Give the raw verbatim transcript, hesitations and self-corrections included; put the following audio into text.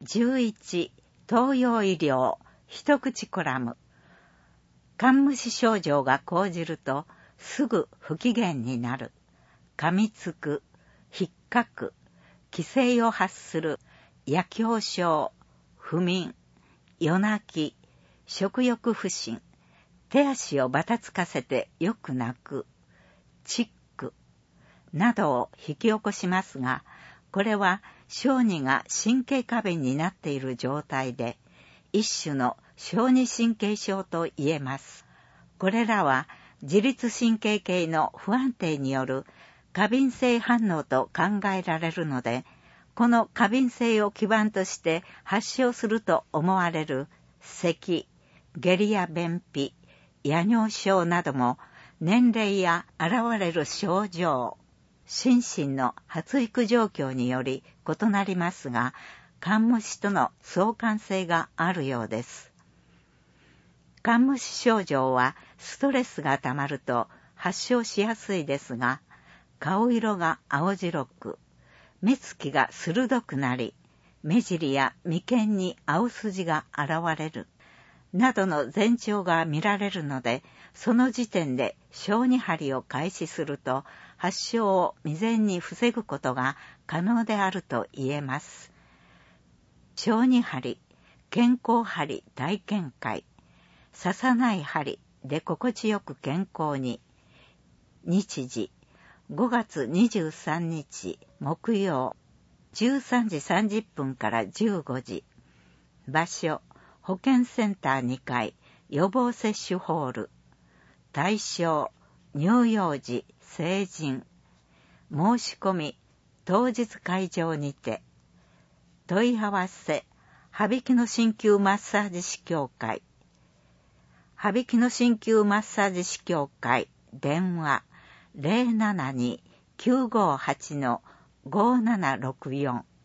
じゅういち、東洋医療一口コラム。寒虫症状が講じるとすぐ不機嫌になる。噛みつく、引っかく、気声を発する、夜狂症、不眠、夜泣き、食欲不振、手足をばたつかせてよく泣く、チックなどを引き起こしますが、これは小児が神経過敏になっている状態で、一種の小児神経症と言えます。これらは自律神経系の不安定による過敏性反応と考えられるので、この過敏性を基盤として発症すると思われる咳、下痢や便秘、夜尿症なども年齢や現れる症状、心身の発育状況により異なりますが、寒虫との相関性があるようです。寒虫症状はストレスがたまると発症しやすいですが、顔色が青白く、目つきが鋭くなり、目尻や眉間に青筋が現れる、などの前兆が見られるので、その時点で小児針を開始すると、発症を未然に防ぐことが可能であると言えます。小児針、健康針体験会、刺さない針で心地よく健康に。日時、ごがつにじゅうさんにち木曜、じゅうさんじさんじゅっぷんからじゅうごじ。場所、保健センターにかい、予防接種ホール。対象、乳幼児、成人。申し込み、当日会場にて。問い合わせ、羽曳野鍼灸マッサージ師協会。羽曳野鍼灸マッサージ師協会、電話、ゼロななに きゅうごはち ごーななろくよん。